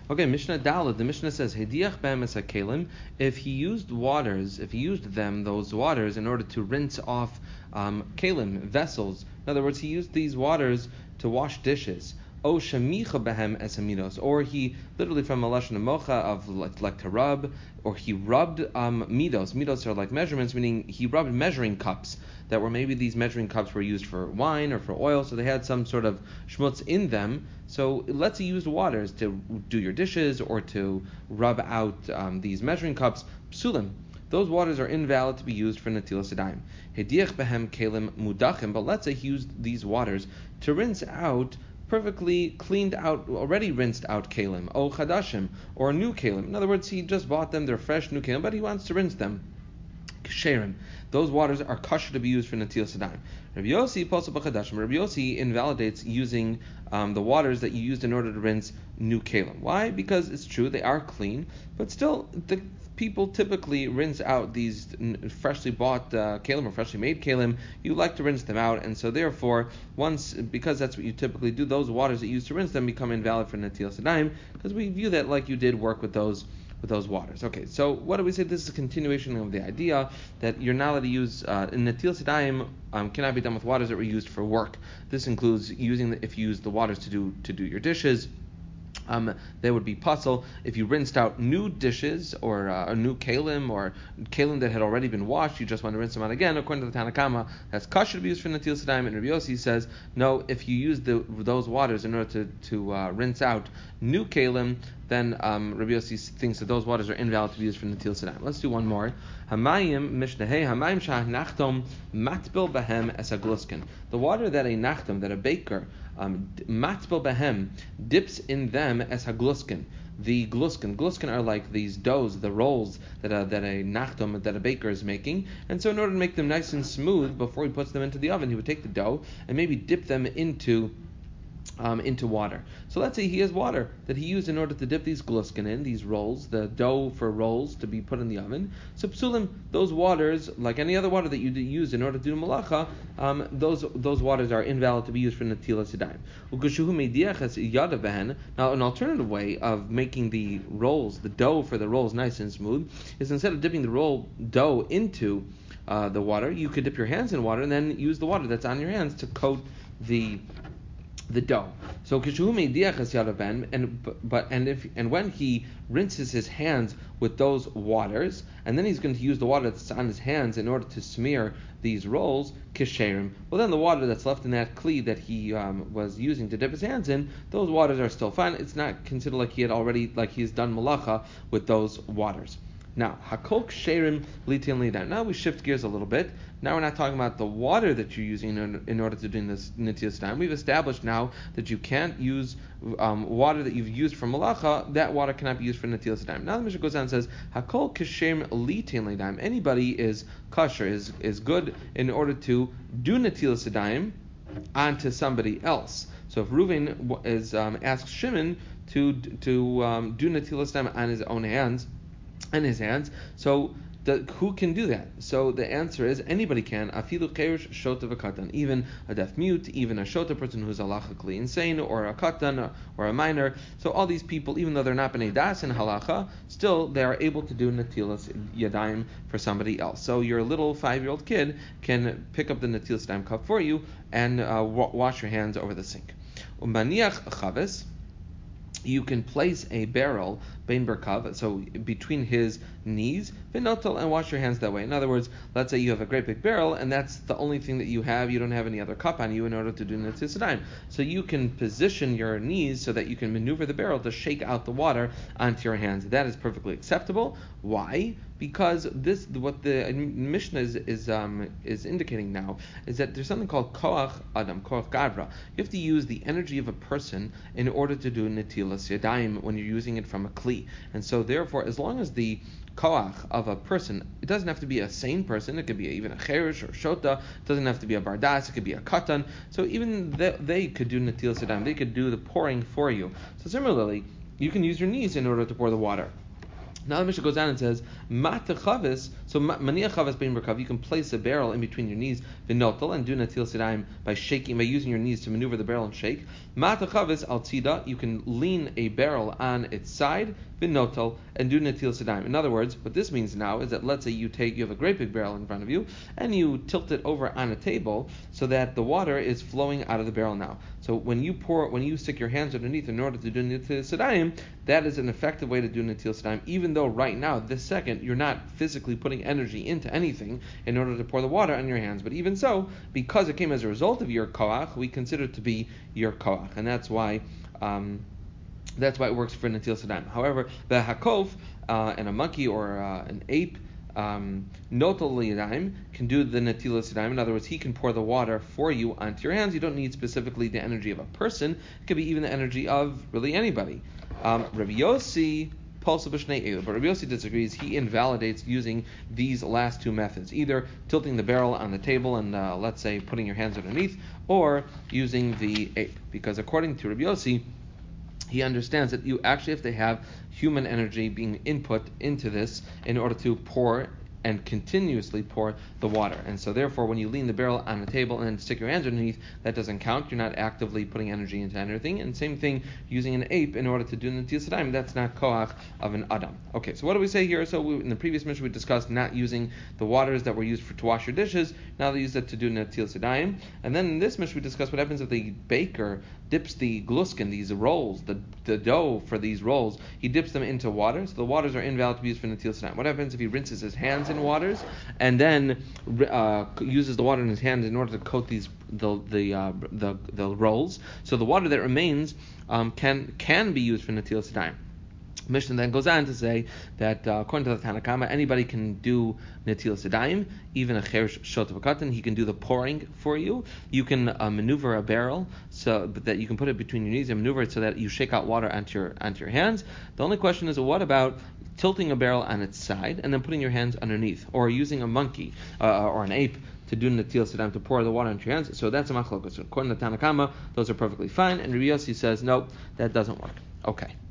Okay, Mishnah Daled. The Mishnah says, "Hediach b'hem es hakelim." If he used those waters, in order to rinse off kelim, vessels. In other words, he used these waters to wash dishes. O shemicha behem es hamidos, or he literally from a lashon mocha of like to rub, or he rubbed midos. Midos are like measurements, meaning he rubbed measuring cups that were maybe these measuring cups were used for wine or for oil, so they had some sort of schmutz in them. So let's say you used waters to do your dishes or to rub out these measuring cups. Psulim. Those waters are invalid to be used for netilas yadayim. Hediach behem kelim mudachim. But let's say he used these waters to rinse out perfectly cleaned out, already rinsed out kalim, o chadashim, or new kalim. In other words, he just bought them, they're fresh new kalim, but he wants to rinse them. Ksherim. Those waters are kosher to be used for netilas yadayim. Rabbi Yossi posel b'chadashim. Rabbi Yossi invalidates using the waters that you used in order to rinse new kalim. Why? Because it's true they are clean, but still the people typically rinse out these freshly bought kalim or freshly made kalim. You like to rinse them out, and so therefore, because that's what you typically do, those waters that you use to rinse them become invalid for netilas yadayim, because we view that like you did work with those waters. Okay, so what do we say? This is a continuation of the idea that you're not allowed to use in netilas yadayim cannot be done with waters that were used for work. This includes if you use the waters to do your dishes. There would be puzzle if you rinsed out new dishes or a new kalim or kalim that had already been washed. You just want to rinse them out again. According to the Tanakama, that's kosher to be used for netilas yadayim. And Rabbi Yossi says no. If you use those waters in order to rinse out new kalim, then Rabbi Yossi thinks that those waters are invalid to be used for netilas yadayim. Let's do one more. Hamayim mishnehei hamayim shah nachtom matbil behem es hagluskin. The water that a baker matbil behem dips in them as hagluskin. The gluskin are like these doughs, the rolls that a nachtom, that a baker is making. And so in order to make them nice and smooth, before he puts them into the oven, he would take the dough and maybe dip them into water. So let's say he has water that he used in order to dip these gluskin in, these rolls, the dough for rolls to be put in the oven. So psulim, those waters, like any other water that you use in order to do malacha, those waters are invalid to be used for netilas yadayim. Now, an alternative way of making the dough for the rolls nice and smooth, is instead of dipping the dough into the water, you could dip your hands in water and then use the water that's on your hands to coat the dough. So when he rinses his hands with those waters, and then he's going to use the water that's on his hands in order to smear these rolls, kisherim. Well, then the water that's left in that kli that he was using to dip his hands in, those waters are still fine. It's not considered like he's done malacha with those waters. Now, hakol ksherim litin lidan. Now we shift gears a little bit. Now we're not talking about the water that you're using in order to do this netilas yadayim. We've established now that you can't use water that you've used for malacha. That water cannot be used for netilas yadayim. Now the Mishnah goes on and says, hakol ksherim litin lidan. Anybody is kosher, is good in order to do netilas yadayim onto somebody else. So if Reuven asks Shimon to do netilas yadayim on his own hands, so who can do that? So the answer is anybody can. Afilu cherush shota v'katan, even a deaf mute, even a shota person who's halachically insane, or a katan, or a minor. So all these people, even though they're not bnei das in halacha, still they are able to do netilas yadayim for somebody else. So your little 5-year-old kid can pick up the netilas yadayim cup for you and wash your hands over the sink. Umaniach chaves. You can place a barrel, bein berkav, so between his knees, v'notel, and wash your hands that way. In other words, let's say you have a great big barrel, and that's the only thing that you have. You don't have any other cup on you in order to do netilas yadayim. So you can position your knees so that you can maneuver the barrel to shake out the water onto your hands. That is perfectly acceptable. Why? Because what the Mishnah is indicating now is that there's something called koach adam, koach gavra. You have to use the energy of a person in order to do netilas yadayim when you're using it from a kli. And so therefore, as long as the koach of a person, it doesn't have to be a sane person, it could be even a cherush or shota, it doesn't have to be a bardas, it could be a katan. So even they could do netilas yadayim, they could do the pouring for you. So similarly, you can use your knees in order to pour the water. Now the Mishnah goes on and says, Mata chavis, so maniach chavis bein merkav, you can place a barrel in between your knees, v'notel, and do natil sidaim by using your knees to maneuver the barrel and shake. Mata chavis al tida, you can lean a barrel on its side, v'notel, and do natil sidaim. In other words, what this means now is that let's say you have a great big barrel in front of you, and you tilt it over on a table so that the water is flowing out of the barrel now. So when you stick your hands underneath in order to do natil sidaim, that is an effective way to do natil sidaim, even though right now, this second, you're not physically putting energy into anything in order to pour the water on your hands. But even so, because it came as a result of your koach, we consider it to be your koach, and that's why it works for natil sidaim. However, the hakof and a monkey or an ape, notal liyadayim, can do the natila sidaim. In other words, he can pour the water for you onto your hands. You don't need specifically the energy of a person. It could be even the energy of really anybody. Rabbi Yossi but Rabbi Yossi disagrees. He invalidates using these last two methods, either tilting the barrel on the table and let's say putting your hands underneath, or using the ape, because according to Rabbi Yossi, he understands that you actually have to have human energy being input into this in order to pour and continuously pour the water. And so therefore, when you lean the barrel on a table and then stick your hands underneath, that doesn't count. You're not actively putting energy into anything. And same thing, using an ape in order to do natil sidaim, that's not koach of an adam. Okay, so what do we say here? So in the previous mission we discussed not using the waters that were used to wash your dishes. Now they use it to do natil sidaim. And then in this mission we discussed what happens if the baker dips the gluskin, these rolls, the dough for these rolls, he dips them into water, so the waters are invalid to be used for natil sidaim. What happens if he rinses his hands in waters and then uses the water in his hands in order to coat the rolls? So the water that remains can be used for natil sidaim. Mishnah then goes on to say that according to the Tanna Kama, anybody can do natil sidaim, even a chersh shot v'katan. He can do the pouring for you. You can maneuver a barrel so that you can put it between your knees and maneuver it so that you shake out water onto your hands. The only question is, what about tilting a barrel on its side and then putting your hands underneath, or using a monkey or an ape to do natil sidaim, to pour the water into your hands? So that's a machlokas. According to Tanna Kama, those are perfectly fine, and Rabbi Yossi says no, that doesn't work. Okay.